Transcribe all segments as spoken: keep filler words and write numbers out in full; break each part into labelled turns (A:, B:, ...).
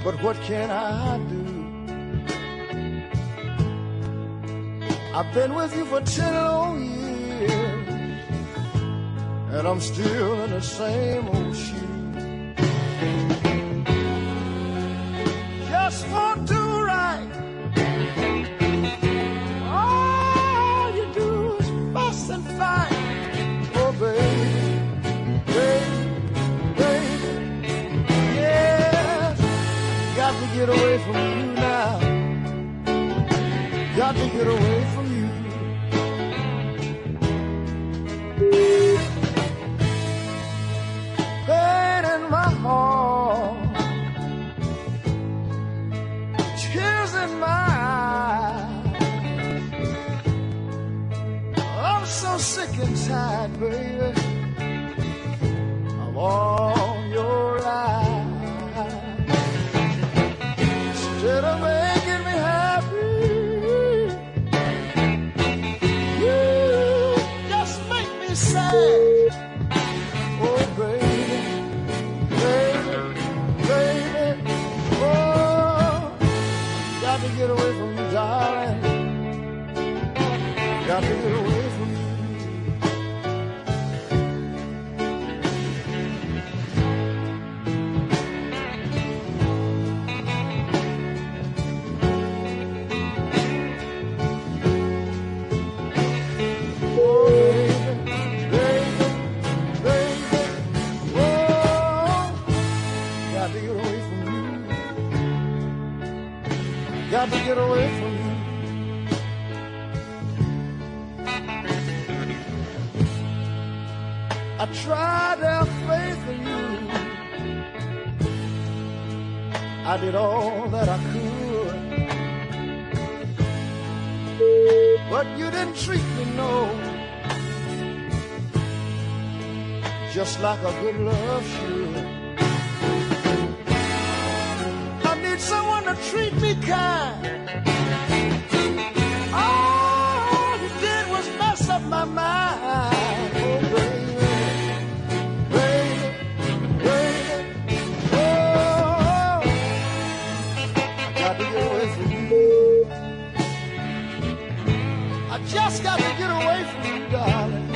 A: but what can I do? I've been with you for ten long years, and I'm still in the same old shoe. Just want to right. All you do is fuss and fight. Oh, baby, baby, baby, yes. Got to get away from you now. Got to get away from you. Pain in my heart, tears in my eyes. I'm so sick and tired, baby, of all your lies. Instead of making me happy, you just make me sad. Oh, baby, baby, baby, oh, got to get away from you, darling. Got to get away from you. Oh, baby, baby, baby, oh, got to get away from you. Got to get away from you. I tried to have faith in you. I did all that I could, but you didn't treat me no, just like a good love should. I need someone to treat me kind. All you did was mess up my mind. Oh, baby, baby, baby, oh, I got to get away from you. I just got to get away from you, darling.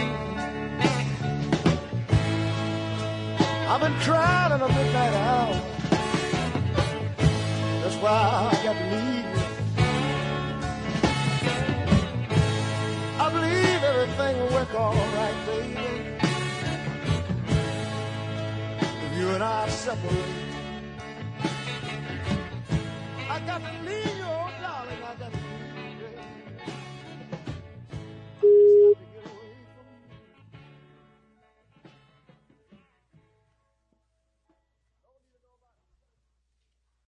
A: I've been crying in the midnight hour. That's why I got to leave you. I believe everything will work all right, baby, if you and I separate. I got to leave you.